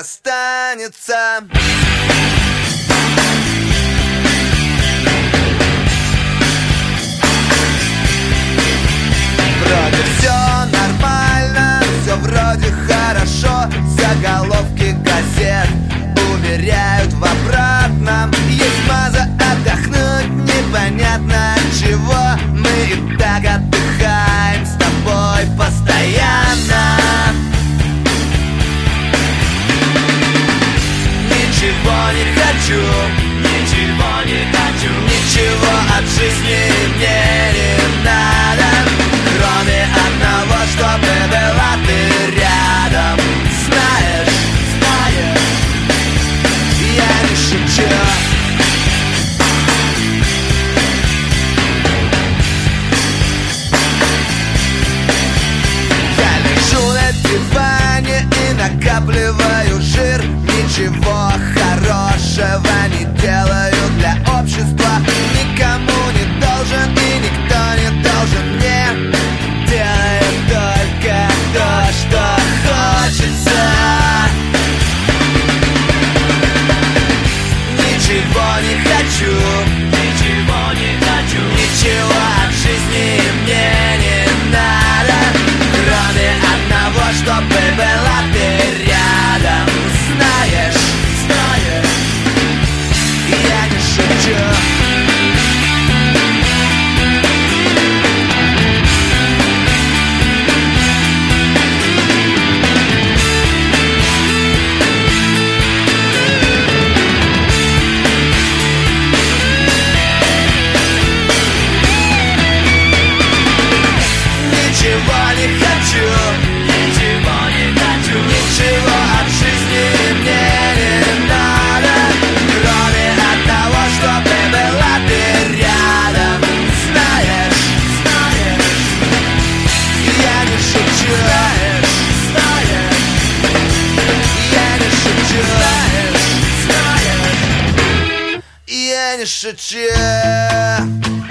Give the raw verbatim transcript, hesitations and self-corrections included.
останется. Вроде все нормально, все вроде хорошо. Заголовки газет уверяют в обратном. Есть маза отдохнуть, непонятно от чего. Мы и так отдыхаем с тобой постоянно. Ничего не хочу, ничего не хочу, ничего от жизни мне не надо, кроме одного, чтобы была ты рядом. Знаешь, знаешь, я не шучу. Я лежу на диване и накапливаю жир. Ничего хорошего не делаю для общества. Никому не должен и никто не должен мне. Делаю только то, что хочется. Ничего не хочу, ничего не хочу, ничего от жизни мне не надо, кроме одного, чтобы была ты рядом. Знаешь, знаешь, я не шучу. Ничего не хочу, ничего не хочу, ничего от жизни мне не надо, кроме одного, чтобы была ты рядом. Знаешь, знаешь, я не шучу. Знаешь, знаешь, я не шучу. Знаешь, знаешь, я не шучу.